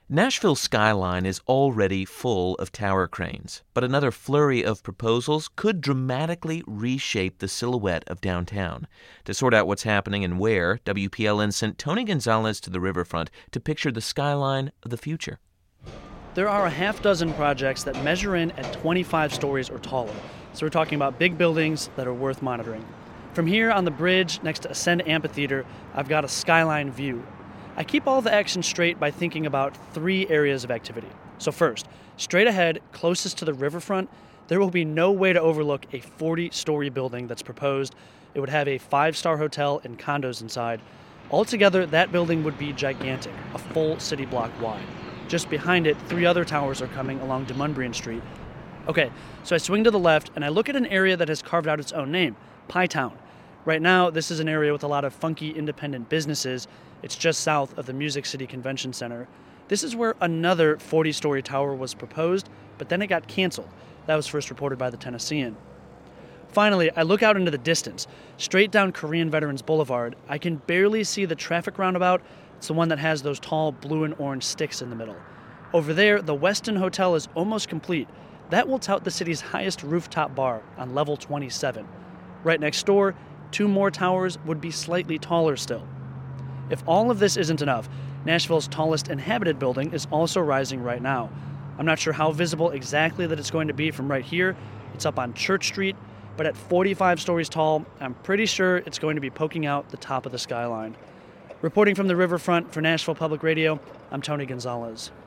Nashville's skyline is already full of tower cranes, but another flurry of proposals could dramatically reshape the silhouette of downtown. To sort out what's happening and where, WPLN sent Tony Gonzalez to the riverfront to picture the skyline of the future. There are a half dozen projects that measure in at 25 stories or taller, so we're talking about big buildings that are worth monitoring. From here on the bridge next to Ascend Amphitheater, I've got a skyline view. I keep all the action straight by thinking about 3 areas of activity. So first, straight ahead, closest to the riverfront, there will be no way to overlook a 40-story building that's proposed. It would have a 5-star hotel and condos inside. Altogether, that building would be gigantic, a full city block wide. Just behind it, 3 other towers are coming along Demonbreun Street. Okay, so I swing to the left and I look at an area that has carved out its own name, Pie Town. Right now, this is an area with a lot of funky independent businesses. It's just south of the Music City Convention Center. This is where another 40-story tower was proposed, but then it got canceled. That was first reported by the Tennessean. Finally, I look out into the distance, straight down Korean Veterans Boulevard. I can barely see the traffic roundabout. It's the one that has those tall blue and orange sticks in the middle. Over there, the Westin Hotel is almost complete. That will tout the city's highest rooftop bar on level 27. Right next door, 2 more towers would be slightly taller still. If all of this isn't enough, Nashville's tallest inhabited building is also rising right now. I'm not sure how visible exactly that it's going to be from right here. It's up on Church Street, but at 45 stories tall, I'm pretty sure it's going to be poking out the top of the skyline. Reporting from the riverfront for Nashville Public Radio, I'm Tony Gonzalez.